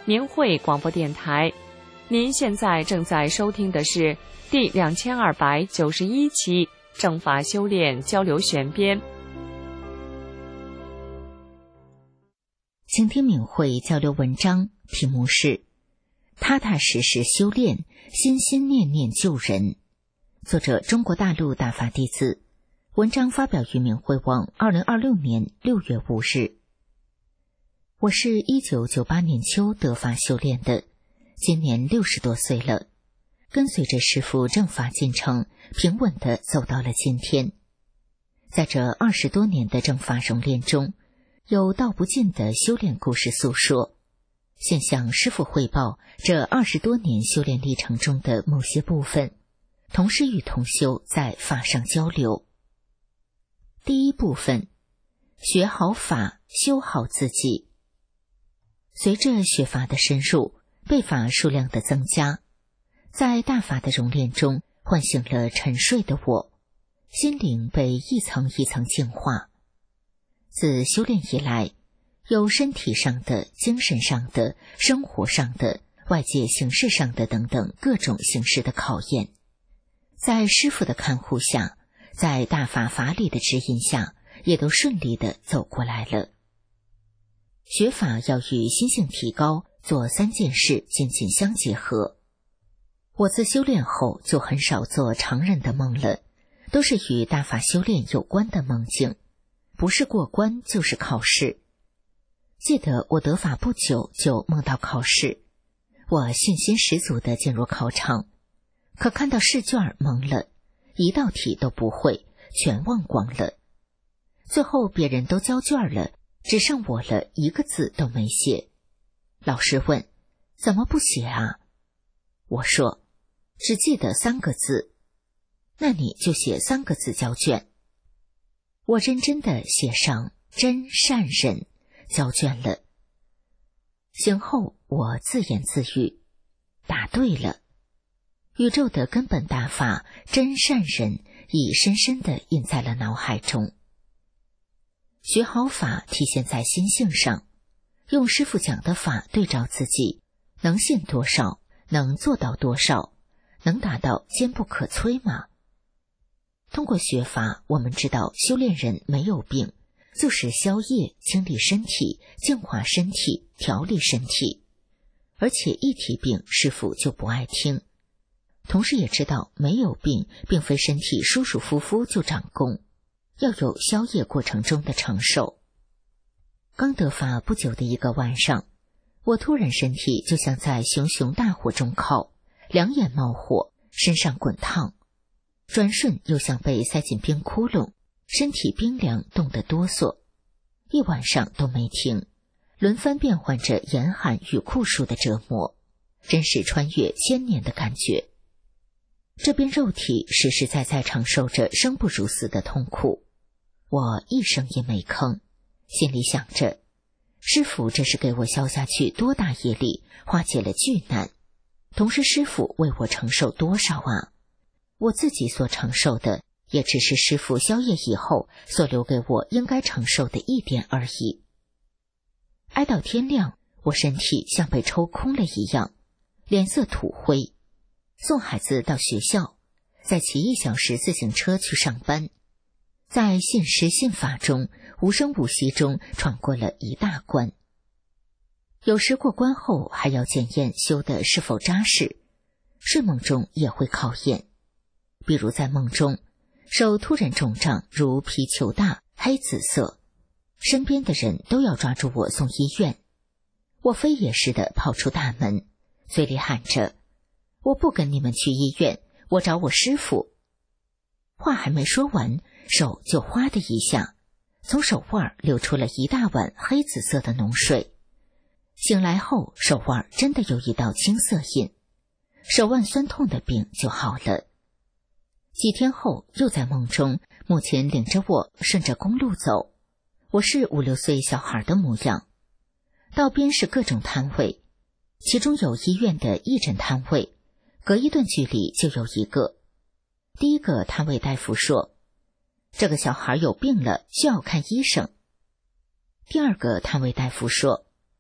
明慧广播电台。您现在正在收听的是第2291期正法修炼交流选编。 请听明慧交流文章，题目是踏踏实实修炼，心心念念救人。作者中国大陆大法弟子。文章发表于明慧网2026年6月5日。我是1998年秋得法修炼的，今年60多岁了，跟随着师父正法进程，平稳地走到了今天。在这20多年的正法熔炼中，有道不尽的修炼故事诉说，现向师父汇报这20多年修炼历程中的某些部分，同师与同修在法上交流。第一部分，学好法，修好自己。随着学法的深入，背法数量的增加，在大法的熔炼中，唤醒了沉睡的我，心灵被一层一层净化。自修炼以来，有身体上的、精神上的、生活上的、外界形式上的等等各种形式的考验，在师父的看护下，在大法法理的指引下，也都顺利地走过来了。学法要与心性提高做3件事紧紧相结合。我自修炼后就很少做常人的梦了，都是与大法修炼有关的梦境，不是过关就是考试。记得我得法不久就梦到考试，我信心十足地进入考场，可看到试卷懵了，一道题都不会，全忘光了。最后别人都交卷了，只剩我了，一个字都没写。老师问：怎么不写啊？我说：只记得3个字。那你就写3个字交卷。我认真地写上真善忍，交卷了。醒后我自言自语：答对了。宇宙的根本大法真善忍已深深地印在了脑海中。学好法体现在心性上，用师父讲的法对照自己，能信多少，能做到多少，能达到坚不可摧吗？通过学法，我们知道修炼人没有病，就是消业、清理身体、净化身体、调理身体，而且一提病师父就不爱听。同时也知道没有病并非身体舒舒服服就长功，要有消业过程中的承受。刚得法不久的一个晚上，我突然身体就像在熊熊大火中烤，两眼冒火，身上滚烫，转瞬又像被塞进冰窟窿，身体冰凉，冻得哆嗦，一晚上都没停，轮番变换着严寒与酷暑的折磨，真是穿越1000年的感觉。这边肉体实实在在承受着生不如死的痛苦，我一声也没吭，心里想着，师父这是给我消下去多大业力，化解了巨难，同时师父为我承受多少啊？我自己所承受的，也只是师父消业以后所留给我应该承受的一点而已。挨到天亮，我身体像被抽空了一样，脸色土灰。送孩子到学校，再骑1小时自行车去上班，在信师信法中无声无息中闯过了一大关。有时过关后还要检验修的是否扎实，睡梦中也会考验。比如在梦中，手突然肿胀如皮球大，黑紫色，身边的人都要抓住我送医院。我飞也似的跑出大门，嘴里喊着：我不跟你们去医院，我找我师父。话还没说完，手就哗的一下，从手腕流出了一大碗黑紫色的脓水。醒来后，手腕真的有一道青色印，手腕酸痛的病就好了。几天后，又在梦中，母亲领着我顺着公路走，我是5、6岁小孩的模样。道边是各种摊位，其中有医院的义诊摊位，隔一段距离就有一个。第一个摊位大夫说：这个小孩有病了，需要看医生。第二个摊位大夫说：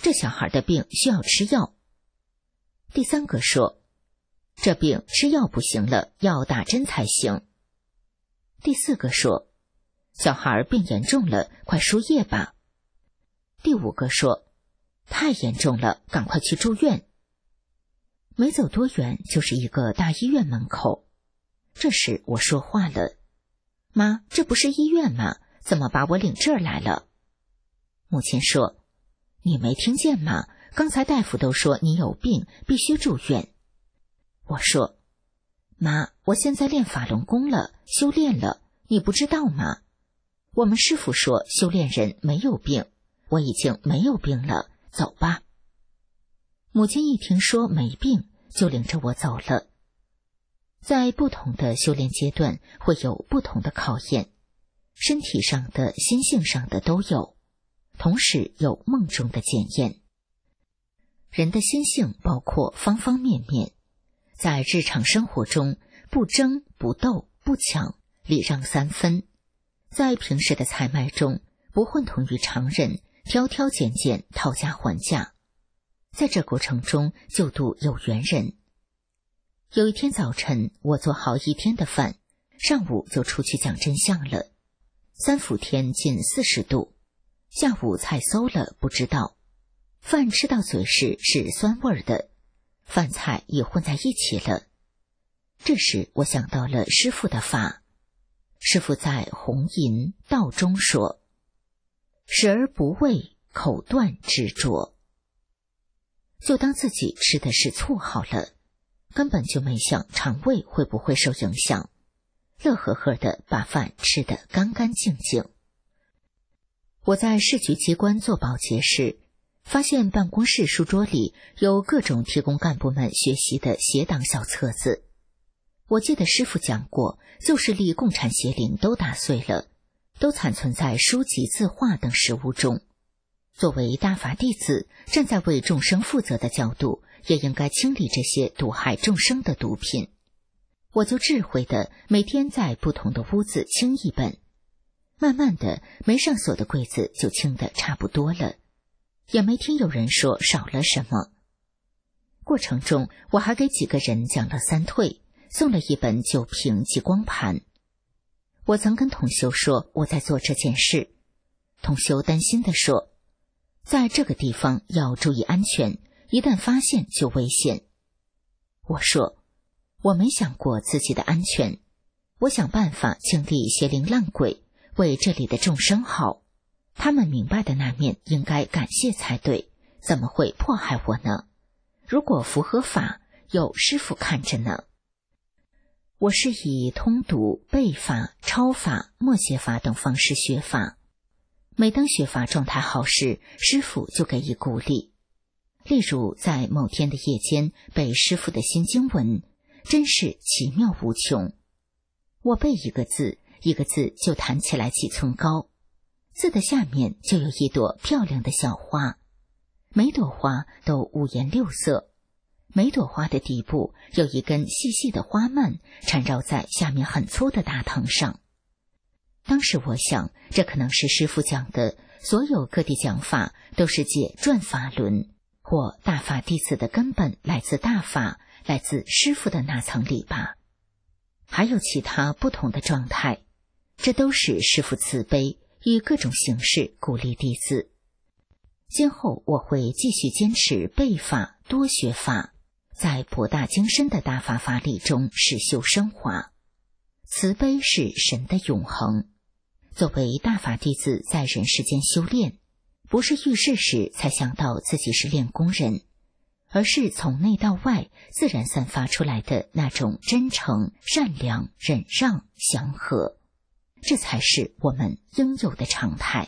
这小孩的病需要吃药。第三个说，这病吃药不行了，要打针才行。第四个说，小孩病严重了，快输液吧。第五个说，太严重了，赶快去住院。没走多远就是一个大医院门口。这时我说话了，妈，这不是医院吗？怎么把我领这儿来了？母亲说，你没听见吗？刚才大夫都说你有病，必须住院。我说，妈，我现在练法轮功了，修炼了，你不知道吗？我们师父说修炼人没有病，我已经没有病了，走吧。母亲一听说没病，就领着我走了。在不同的修炼阶段会有不同的考验，身体上的、心性上的都有，同时有梦中的检验。人的心性包括方方面面，在日常生活中不争、不斗、不抢，礼让三分；在平时的采买中不混同于常人，挑挑拣拣，讨价还价。在这过程中就度有缘人。有一天早晨，我做好一天的饭，上午就出去讲真相了。三伏天近40度，下午菜馊了不知道，饭吃到嘴时是酸味的，饭菜也混在一起了。这时我想到了师父的法。师父在红淫道中说，食而不味，口断执着。就当自己吃的是醋好了，根本就没想肠胃会不会受影响，乐呵呵的把饭吃得干干净净。我在市局机关做保洁时，发现办公室书桌里有各种提供干部们学习的协党小册子。我记得师父讲过，旧势力共产邪灵都打碎了，都残存在书籍、字画等实物中。作为大法弟子，站在为众生负责的角度，也应该清理这些毒害众生的毒品。我就智慧的每天在不同的屋子清一本，慢慢的没上锁的柜子就清得差不多了，也没听有人说少了什么。过程中我还给几个人讲了三退，送了一本酒瓶及光盘。我曾跟同修说我在做这件事，同修担心地说，在这个地方要注意安全，一旦发现就危险。我说，我没想过自己的安全，我想办法清理邪灵烂鬼，为这里的众生好，他们明白的那面应该感谢才对，怎么会迫害我呢？如果符合法，有师父看着呢。我是以通读、背法、抄法、默写法等方式学法。每当学法状态好时，师父就给予鼓励。例如在某天的夜间背师父的心经文，真是奇妙无穷。我背一个字，一个字就弹起来几寸高，字的下面就有一朵漂亮的小花，每朵花都五颜六色，每朵花的底部有一根细细的花蔓缠绕在下面很粗的大藤上。当时我想，这可能是师父讲的所有各地讲法都是借转法轮，或大法弟子的根本来自大法，来自师父的那层里吧。还有其他不同的状态，这都是师父慈悲，以各种形式鼓励弟子。今后我会继续坚持背法，多学法，在博大精深的大法法理中实修升华。慈悲是神的永恒。作为大法弟子在人世间修炼，不是遇事时才想到自己是练功人，而是从内到外自然散发出来的那种真诚、善良、忍让、祥和，这才是我们应有的常态。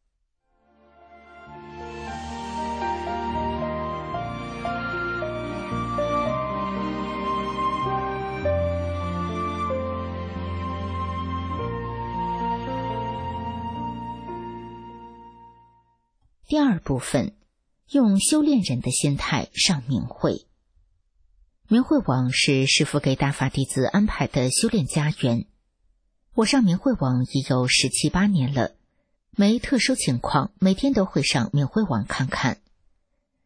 第二部分，用修炼人的心态上明慧。明慧网是师父给大法弟子安排的修炼家园。我上明慧网已有17、18年了，没特殊情况，每天都会上明慧网看看。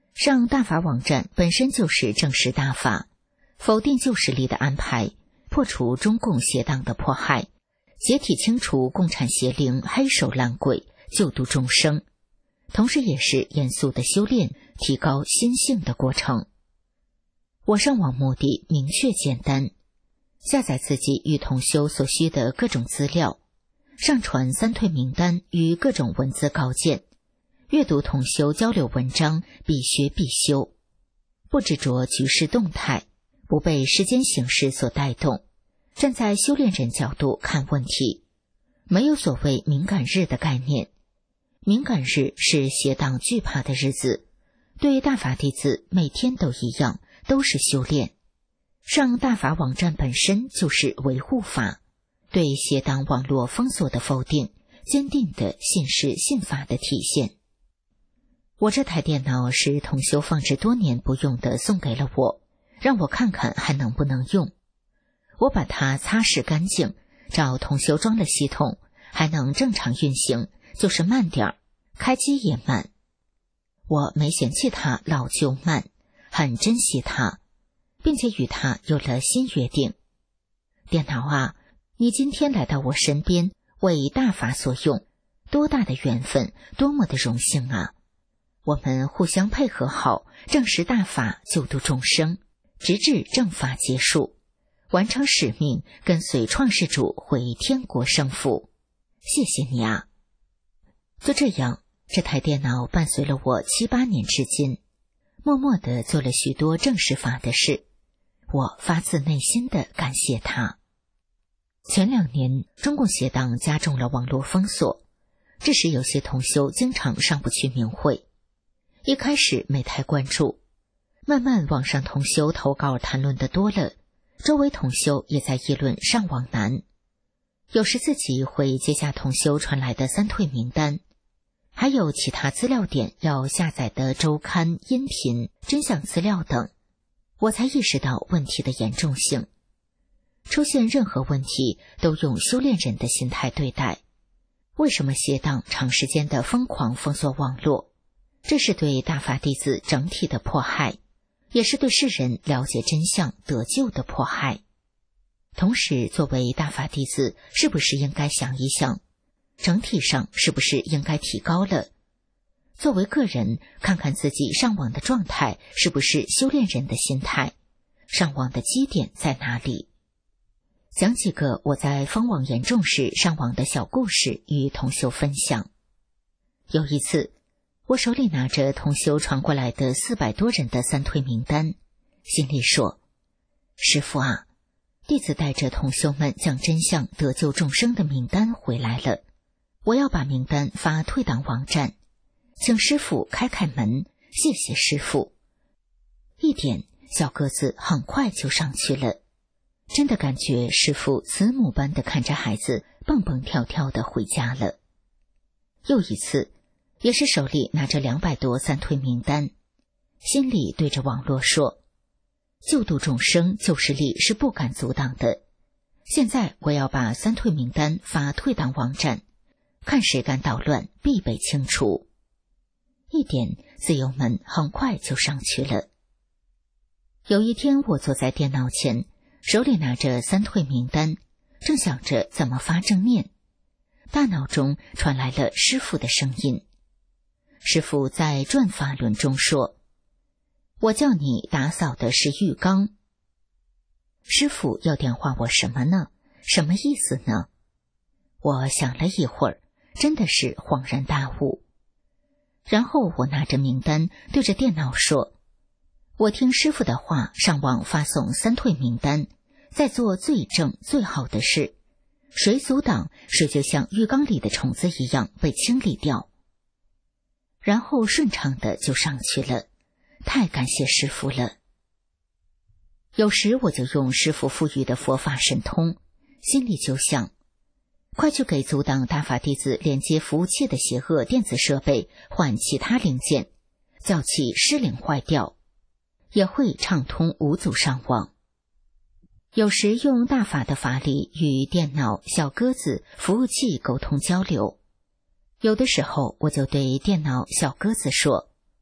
上大法网站本身就是正式大法，否定旧势力的安排，破除中共邪党的迫害，解体清除共产邪灵黑手烂鬼，救度众生，同时也是严肃的修炼提高心性的过程。我上网目的明确简单，下载自己与同修所需的各种资料，上传三退名单与各种文字稿件，阅读同修交流文章，必学必修，不执着局势动态，不被时间形势所带动，站在修炼人角度看问题，没有所谓敏感日的概念。敏感日是邪党惧怕的日子，对大法弟子每天都一样，都是修炼。上大法网站本身就是维护法，对邪党网络封锁的否定，坚定的信誓信法的体现。我这台电脑是同修放置多年不用的，送给了我，让我看看还能不能用。我把它擦拭干净，找同修装了系统，还能正常运行，就是慢点，开机也慢。我没嫌弃它老旧慢，很珍惜它，并且与它有了新约定。电脑啊，你今天来到我身边，为大法所用，多大的缘分，多么的荣幸啊！我们互相配合好，正实大法，救度众生，直至正法结束，完成使命，跟随创世主回天国生福。谢谢你啊！就这样，这台电脑伴随了我7、8年至今，默默地做了许多正实法的事，我发自内心的感谢他。前2年，中共邪党加重了网络封锁，致使有些同修经常上不去明会。一开始没太关注，慢慢网上同修投稿谈论的多了，周围同修也在议论上网难。有时自己会接下同修传来的三退名单，还有其他资料点要下载的周刊、音频、真相资料等，我才意识到问题的严重性。出现任何问题都用修炼人的心态对待。为什么邪党长时间的疯狂封锁网络？这是对大法弟子整体的迫害，也是对世人了解真相得救的迫害。同时，作为大法弟子，是不是应该想一想，整体上是不是应该提高了？作为个人，看看自己上网的状态是不是修炼人的心态，上网的基点在哪里？讲几个我在封网严重时上网的小故事与同修分享。有一次，我手里拿着同修传过来的400多人的三退名单，心里说：师父啊，弟子带着同修们讲真相得救众生的名单回来了，我要把名单发退党网站，请师父开开门，谢谢师父。一点，小个子很快就上去了，真的感觉师父慈母般的看着孩子蹦蹦跳跳的回家了。又一次，也是手里拿着200多三退名单，心里对着网络说：救度众生旧势力是不敢阻挡的，现在我要把三退名单发退党网站，看谁敢捣乱必被清除。一点，自由门很快就上去了。有一天，我坐在电脑前，手里拿着三退名单，正想着怎么发正念，大脑中传来了师父的声音。师父在转法轮中说：我叫你打扫的是浴缸。师父要点化我什么呢？什么意思呢？我想了一会儿，真的是恍然大悟。然后我拿着名单对着电脑说：我听师父的话，上网发送三退名单，在做最正最好的事，谁阻挡，谁就像浴缸里的虫子一样被清理掉。然后顺畅的就上去了，太感谢师父了。有时我就用师父赋予的佛法神通，心里就想：快去给阻挡大法弟子连接服务器的邪恶电子设备换其他零件，叫其失灵坏掉，也会畅通无阻上网。有时用大法的法理与电脑、小鸽子、服务器沟通交流。有的时候我就对电脑、小鸽子说：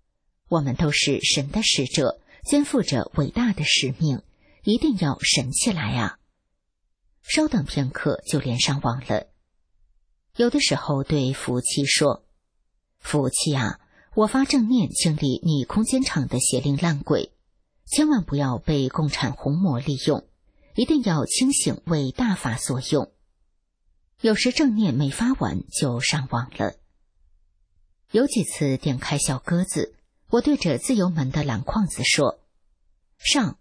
我们都是神的使者，肩负着伟大的使命，一定要神起来啊！稍等片刻就连上网了。有的时候对服务器说，服务器啊，我发正念清理你空间场的邪灵烂鬼，千万不要被共产红魔利用，一定要清醒为大法所用。有时正念没发完就上网了。有几次点开小鸽子，我对着自由门的蓝框子说，上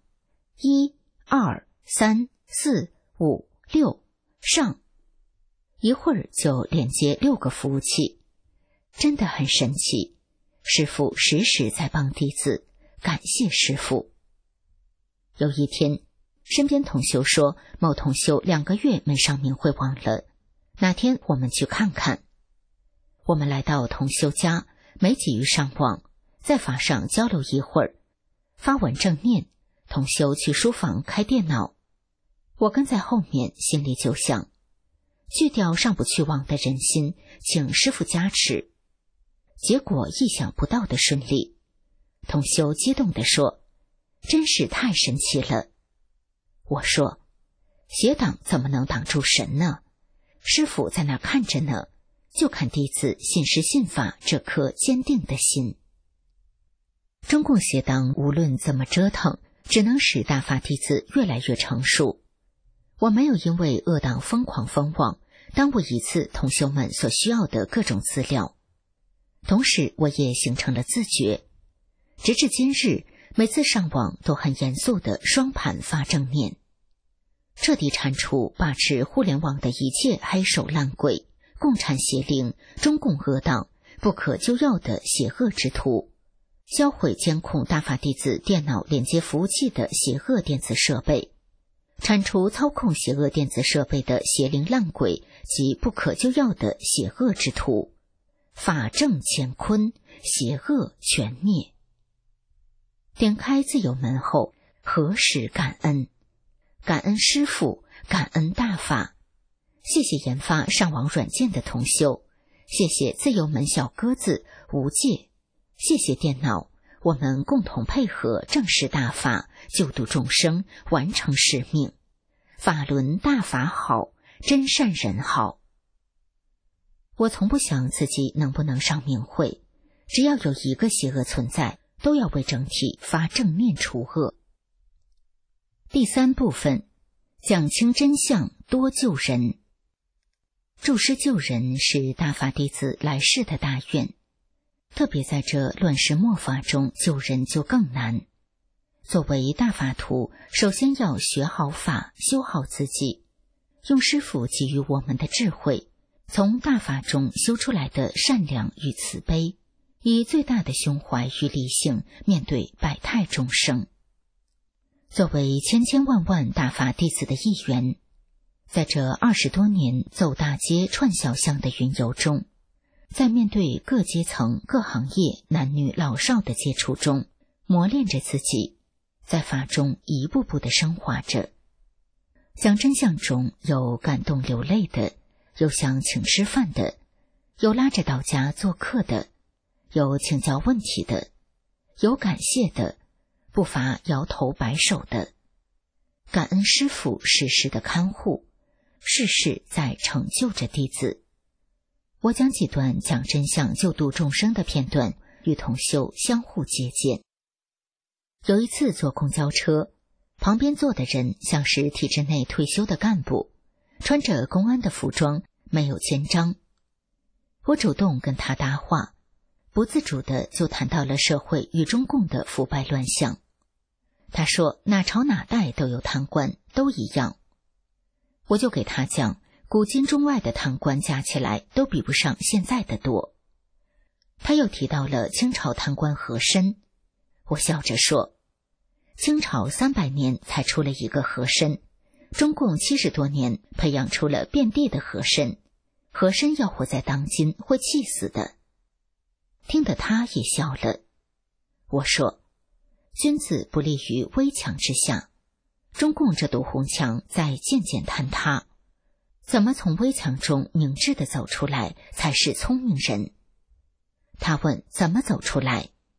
1、2、3、4、5、6，上。一会儿就连接6个服务器，真的很神奇。师父时时在帮弟子，感谢师父。有一天，身边同修说某同修2个月没上明慧网了，哪天我们去看看。我们来到同修家，没急于上网，在法上交流一会儿，发完正念，同修去书房开电脑。我跟在后面，心里就想，去掉上不去网的人心，请师父加持。结果意想不到的顺利。同修激动地说，真是太神奇了。我说，邪党怎么能挡住神呢？师父在那看着呢，就看弟子信师信法这颗坚定的心。中共邪党无论怎么折腾，只能使大法弟子越来越成熟。我没有因为恶党疯狂封网，耽误一次同修们所需要的各种资料。同时我也形成了自觉，直至今日，每次上网都很严肃的双盘发正念，彻底铲除把持互联网的一切黑手烂鬼、共产邪灵、中共恶党、不可救药的邪恶之徒，销毁监控大法弟子电脑连接服务器的邪恶电子设备，铲除操控邪恶电子设备的邪灵烂鬼及不可救药的邪恶之徒，法正乾坤，邪恶全灭。点开自由门后，何时感恩？感恩师父，感恩大法。谢谢研发上网软件的同修，谢谢自由门小鸽子无界，谢谢电脑，我们共同配合正视大法，救度众生，完成使命。法轮大法好，真善人好。我从不想自己能不能上明慧，只要有一个邪恶存在，都要为整体发正念除恶。第3部分，讲清真相，多救人。助师救人是大法弟子来世的大愿，特别在这乱世末法中，救人就更难。作为大法徒，首先要学好法，修好自己，用师父给予我们的智慧，从大法中修出来的善良与慈悲，以最大的胸怀与理性面对百态众生。作为千千万万大法弟子的一员，在这20多年走大街串小巷的云游中，在面对各阶层各行业男女老少的接触中，磨练着自己，在法中一步步的升华着。讲真相中有感动流泪的，有想请吃饭的，有拉着到家做客的，有请教问题的，有感谢的，不乏摇头摆手的。感恩师父时时的看护，世世在成就着弟子。我讲几段讲真相救度众生的片段，与同修相互借鉴。有一次坐公交车，旁边坐的人像是体制内退休的干部，穿着公安的服装，没有肩章。我主动跟他搭话，不自主的就谈到了社会与中共的腐败乱象。他说哪朝哪代都有贪官，都一样。我就给他讲，古今中外的贪官加起来都比不上现在的多。他又提到了清朝贪官和珅，我笑着说，清朝300年才出了一个和珅，中共70多年培养出了遍地的和珅，和珅要活在当今会气死的。听得他也笑了。我说，君子不立于危墙之下，中共这堵红墙在渐渐坍塌，怎么从危墙中明智地走出来才是聪明人？他问怎么走出来，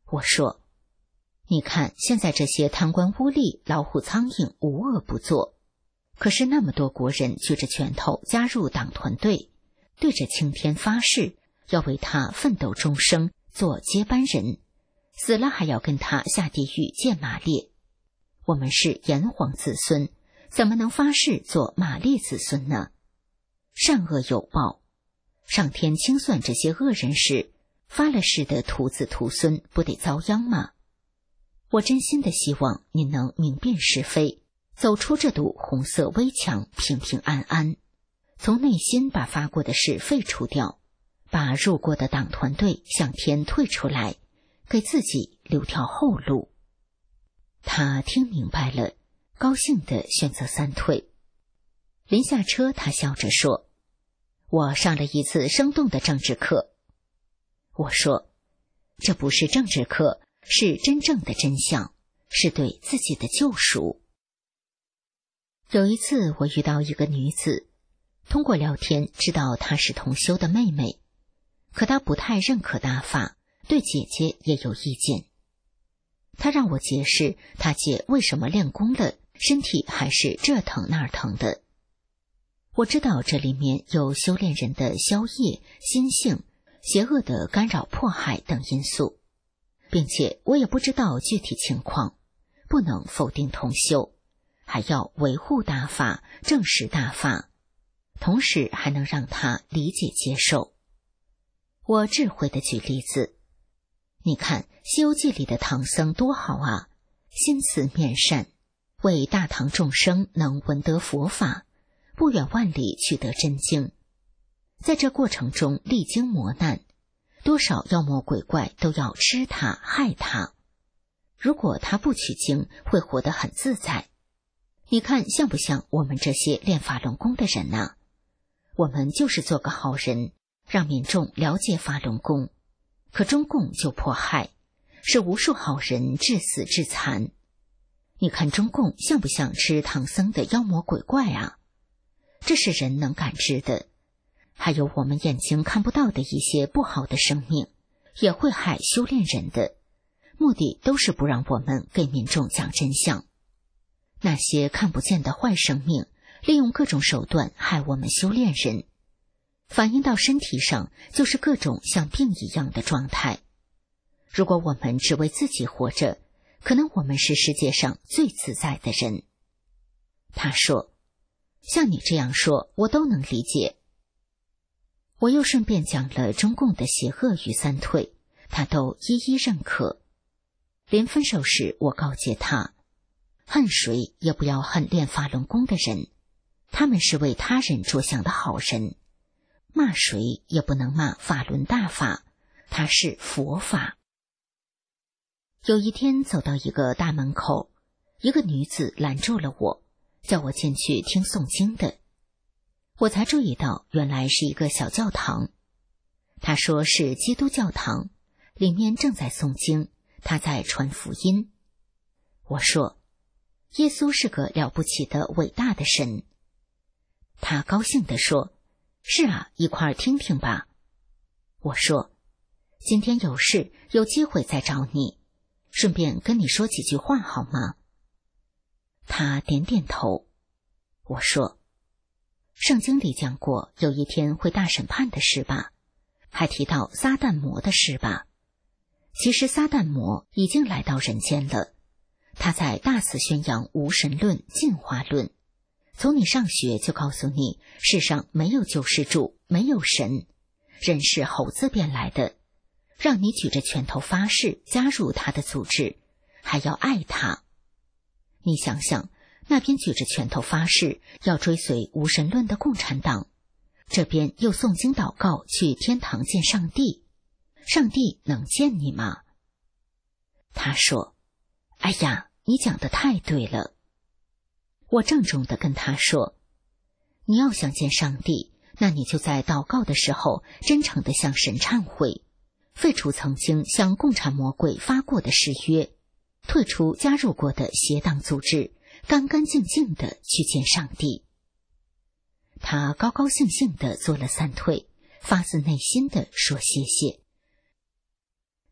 我说，你看现在这些贪官污吏、老虎苍蝇无恶不作，可是那么多国人举着拳头加入党团队，对着青天发誓要为他奋斗终生，做接班人，死了还要跟他下地狱见马列。我们是炎黄子孙，怎么能发誓做马列子孙呢？善恶有报，上天清算这些恶人时，发了誓的徒子徒孙不得遭殃吗？我真心的希望您能明辨是非，走出这堵红色危墙，平平安安，从内心把发过的誓废除掉，把入过的党团队向天退出来，给自己留条后路。他听明白了，高兴地选择三退。临下车，他笑着说，我上了一次生动的政治课。我说，这不是政治课，是真正的真相，是对自己的救赎。有一次我遇到一个女子，通过聊天知道她是同修的妹妹，可她不太认可大法，对姐姐也有意见。她让我解释她姐为什么练功了，身体还是这疼那儿疼的。我知道这里面有修炼人的消业、心性、邪恶的干扰迫害等因素，并且我也不知道具体情况，不能否定同修，还要维护大法，证实大法，同时还能让他理解接受。我智慧地举例子，你看《西游记》里的唐僧多好啊，心慈面善，为大唐众生能闻得佛法，不远万里取得真经。在这过程中历经磨难，多少妖魔鬼怪都要吃他害他，如果他不取经，会活得很自在。你看像不像我们这些练法轮功的人呢？我们就是做个好人，让民众了解法轮功，可中共就迫害，使无数好人致死致残。你看中共像不像吃唐僧的妖魔鬼怪啊？这是人能感知的。还有我们眼睛看不到的一些不好的生命，也会害修炼人的，目的都是不让我们给民众讲真相。那些看不见的坏生命，利用各种手段害我们修炼人，反映到身体上就是各种像病一样的状态。如果我们只为自己活着，可能我们是世界上最自在的人。他说，像你这样说，我都能理解。我又顺便讲了中共的邪恶与三退，他都一一认可。临分手时，我告诫他，恨谁也不要恨练法轮功的人，他们是为他人着想的好人。骂谁也不能骂法轮大法，它是佛法。有一天走到一个大门口，一个女子拦住了我，叫我进去听诵经的。我才注意到原来是一个小教堂，他说是基督教堂，里面正在诵经，他在传福音。我说，耶稣是个了不起的伟大的神。他高兴地说，是啊，一块儿听听吧。我说，今天有事，有机会再找你，顺便跟你说几句话好吗？他点点头。我说，圣经里讲过有一天会大审判的事吧，还提到撒旦魔的事吧。其实撒旦魔已经来到人间了，他在大肆宣扬无神论、进化论，从你上学就告诉你世上没有救世主，没有神，人是猴子变来的，让你举着拳头发誓加入他的组织，还要爱他。你想想，那边举着拳头发誓要追随无神论的共产党，这边又诵经祷告去天堂见上帝，上帝能见你吗？他说，哎呀，你讲得太对了。我郑重地跟他说，你要想见上帝，那你就在祷告的时候真诚地向神忏悔，废除曾经向共产魔鬼发过的誓约，退出加入过的邪党组织，干干净净地去见上帝。他高高兴兴地做了3退，发自内心地说谢谢。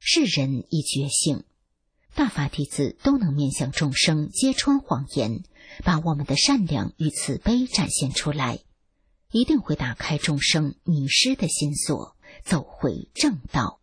世人亦觉醒。大法弟子都能面向众生揭穿谎言，把我们的善良与慈悲展现出来，一定会打开众生迷失的心锁，走回正道。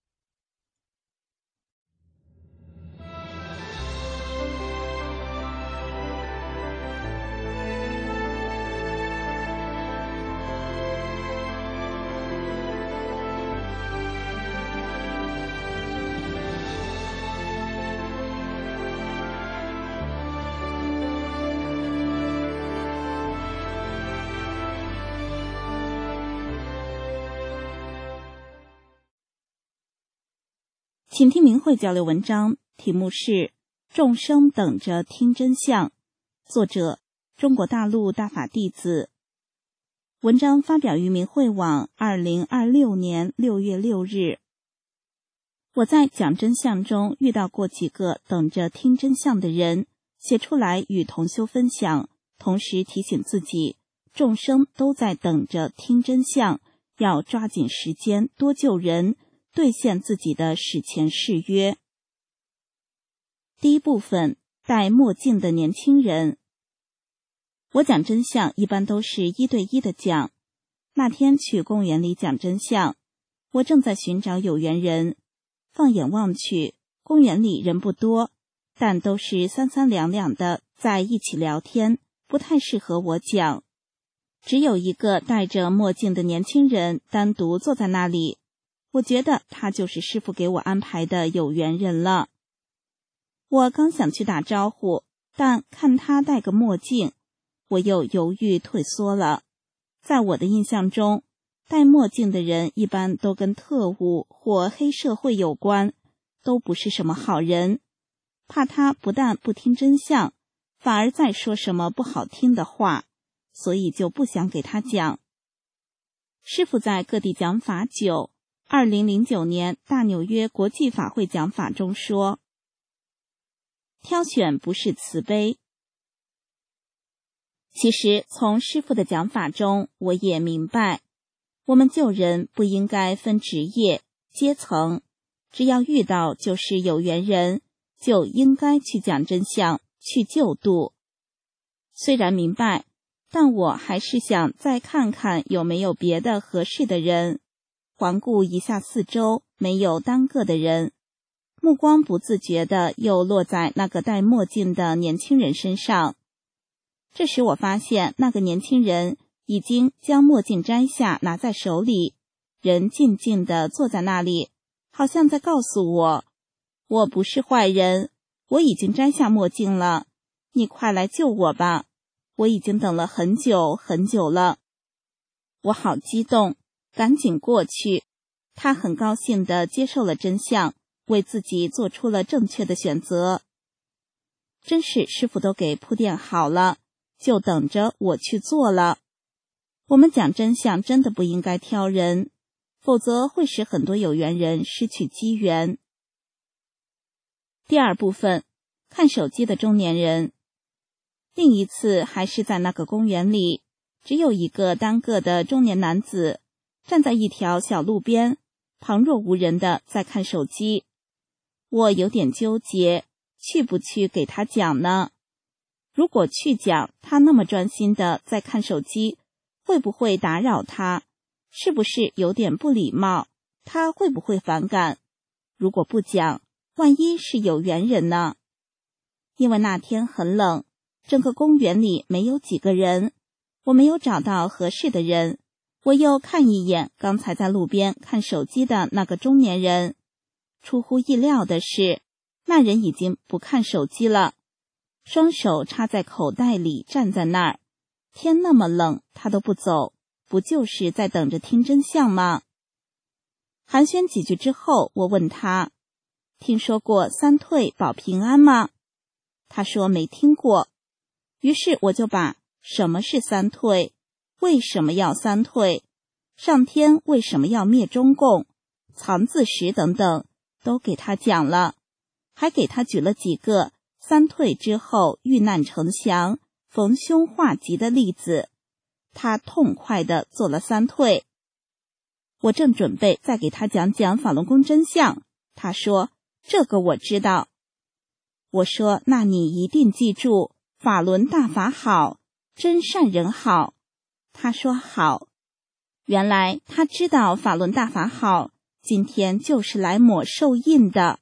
请听明慧交流文章，题目是《众生等着听真相》，作者中国大陆大法弟子。文章发表于明慧网2026年6月6日。我在讲真相中遇到过几个等着听真相的人，写出来与同修分享，同时提醒自己，众生都在等着听真相，要抓紧时间多救人，兑现自己的史前誓约。第一部分，戴墨镜的年轻人。我讲真相一般都是1对1的讲。那天去公园里讲真相，我正在寻找有缘人，放眼望去，公园里人不多，但都是三三两两的在一起聊天，不太适合我讲。只有一个戴着墨镜的年轻人单独坐在那里，我觉得他就是师父给我安排的有缘人了。我刚想去打招呼，但看他戴个墨镜，我又犹豫退缩了。在我的印象中，戴墨镜的人一般都跟特务或黑社会有关，都不是什么好人，怕他不但不听真相，反而再说什么不好听的话，所以就不想给他讲。师父在各地讲法久，2009年大纽约国际法会讲法中说，挑选不是慈悲。其实从师父的讲法中，我也明白，我们救人不应该分职业、阶层，只要遇到就是有缘人，就应该去讲真相，去救度。虽然明白，但我还是想再看看有没有别的合适的人。环顾一下四周，没有单个的人，目光不自觉地又落在那个戴墨镜的年轻人身上。这时我发现那个年轻人已经将墨镜摘下，拿在手里，人静静地坐在那里，好像在告诉我，我不是坏人，我已经摘下墨镜了，你快来救我吧，我已经等了很久很久了。我好激动，赶紧过去。他很高兴地接受了真相，为自己做出了正确的选择。真是师父都给铺垫好了，就等着我去做了。我们讲真相真的不应该挑人，否则会使很多有缘人失去机缘。第二部分，看手机的中年人。另一次还是在那个公园里，只有一个单个的中年男子站在一条小路边，旁若无人的在看手机。我有点纠结，去不去给他讲呢？如果去讲，他那么专心的在看手机，会不会打扰他？是不是有点不礼貌？他会不会反感？如果不讲，万一是有缘人呢？因为那天很冷，整个公园里没有几个人，我没有找到合适的人。我又看一眼刚才在路边看手机的那个中年人，出乎意料的是，那人已经不看手机了，双手插在口袋里站在那儿。天那么冷，他都不走，不就是在等着听真相吗？寒暄几句之后，我问他，听说过三退保平安吗？他说没听过。于是我就把什么是三退，为什么要三退，上天为什么要灭中共，藏字石等等都给他讲了，还给他举了几个三退之后遇难成祥、逢凶化吉的例子。他痛快地做了三退。我正准备再给他讲讲法轮功真相， 他说：“这个我知道。”我说：“那你一定记住，法轮大法好，真善人好。”他说：“好。”原来他知道法轮大法好，今天就是来抹受印的。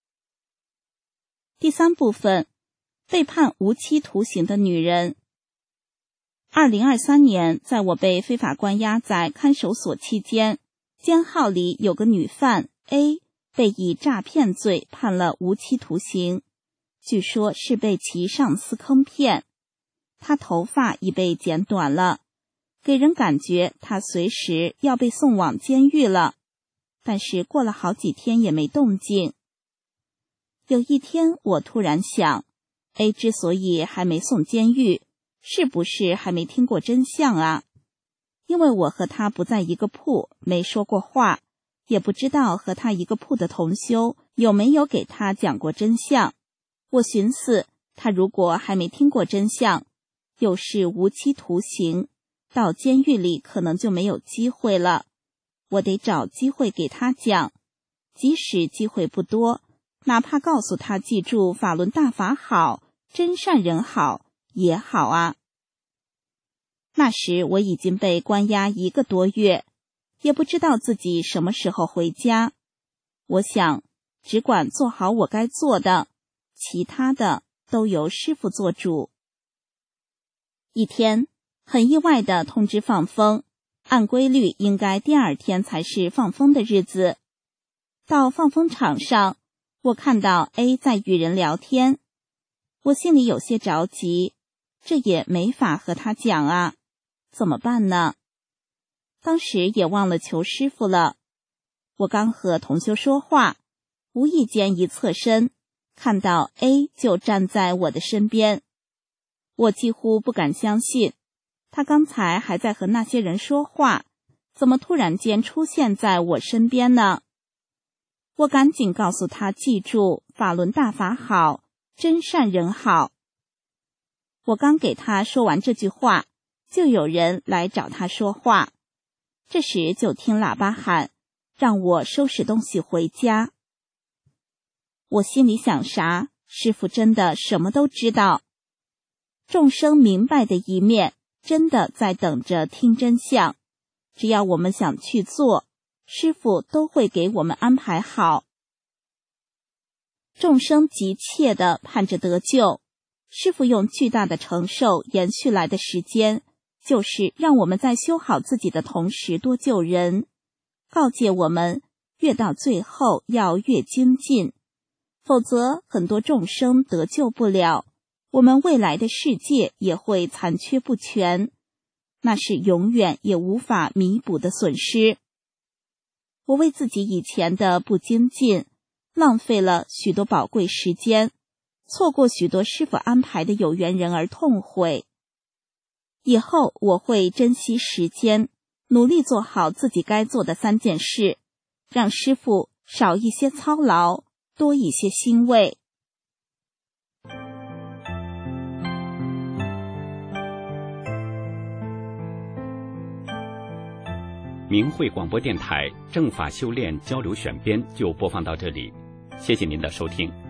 第3部分，被判无期徒刑的女人。2023年，在我被非法关押在看守所期间，监号里有个女犯 A 被以诈骗罪判了无期徒刑，据说是被其上司坑骗。她头发已被剪短了，给人感觉她随时要被送往监狱了，但是过了好几天也没动静。有一天我突然想， A 之所以还没送监狱，是不是还没听过真相啊？因为我和他不在一个铺，没说过话，也不知道和他一个铺的同修有没有给他讲过真相。我寻思，他如果还没听过真相，又是无期徒刑，到监狱里可能就没有机会了。我得找机会给他讲，即使机会不多，哪怕告诉他记住法轮大法好，真善人好也好啊。那时我已经被关押1个多月，也不知道自己什么时候回家。我想，只管做好我该做的，其他的都由师父做主。一天，很意外地通知放风，按规律应该第2天才是放风的日子。到放风场上，我看到 A 在与人聊天，我心里有些着急，这也没法和他讲啊，怎么办呢？当时也忘了求师父了。我刚和同修说话，无意间一侧身，看到 A 就站在我的身边。我几乎不敢相信，他刚才还在和那些人说话，怎么突然间出现在我身边呢？我赶紧告诉他记住法轮大法好，真善人好。我刚给他说完这句话，就有人来找他说话。这时就听喇叭喊，让我收拾东西回家。我心里想啥？师父真的什么都知道。众生明白的一面，真的在等着听真相。只要我们想去做，师父都会给我们安排好。众生急切地盼着得救，师父用巨大的承受延续来的时间，就是让我们在修好自己的同时多救人，告诫我们越到最后要越精进，否则很多众生得救不了，我们未来的世界也会残缺不全，那是永远也无法弥补的损失。我为自己以前的不精进，浪费了许多宝贵时间，错过许多师父安排的有缘人而痛悔。以后我会珍惜时间，努力做好自己该做的3件事，让师父少一些操劳，多一些欣慰。 明慧广播电台正法修炼交流选编就播放到这里，谢谢您的收听。